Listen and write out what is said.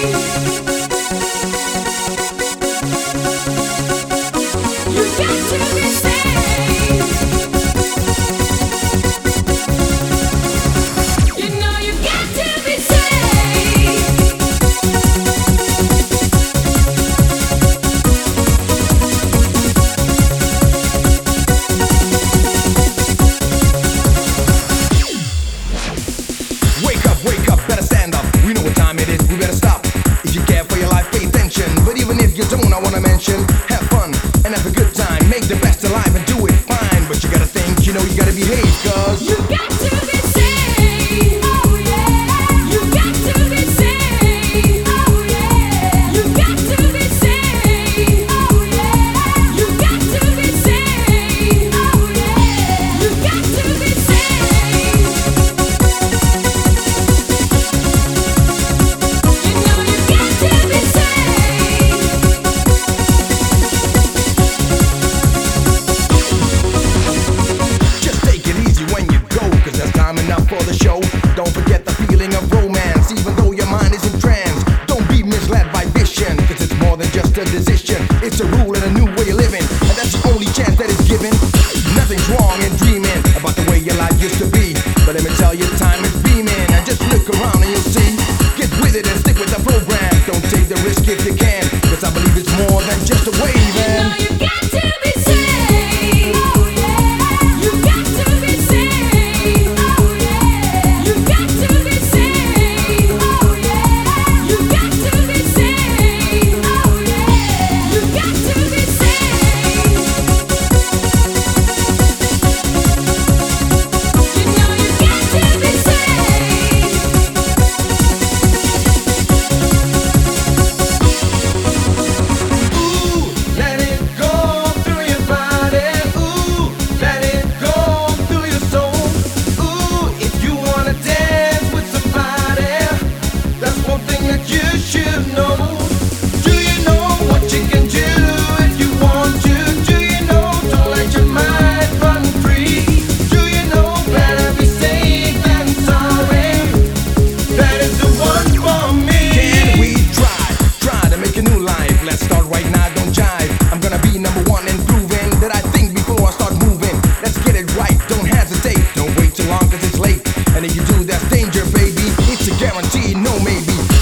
Wake up, better stand up. We know what time it is, we better stop. If you care for your life, pay attention. But even if you don't, I wanna mention, have fun and have a good time. Make the best of life and do it fine. But you gotta think, you know you gotta behave, cause you got to be safe. Oh yeah. You got to be safe. Oh yeah. You got to be safe. Oh yeah. You got to be safe. Oh yeah. You got to be safe. Enough for the show. Don't forget the feeling of romance, even though your mind is in trance. Don't be misled by vision, cause it's more than just a decision. It's a rule and a new way of living, and that's the only chance that is given. Nothing's wrong in dreaming about the way your life used to be, but let me tell you, time is beaming. And just look around and you'll see. Get with it and stick with the program. Don't take the risk if you can, cause I believe it's more than just a wave. You know you got to be safe. Oh yeah. You got to be safe. And if you do, that's danger, baby. It's a guarantee, no maybe.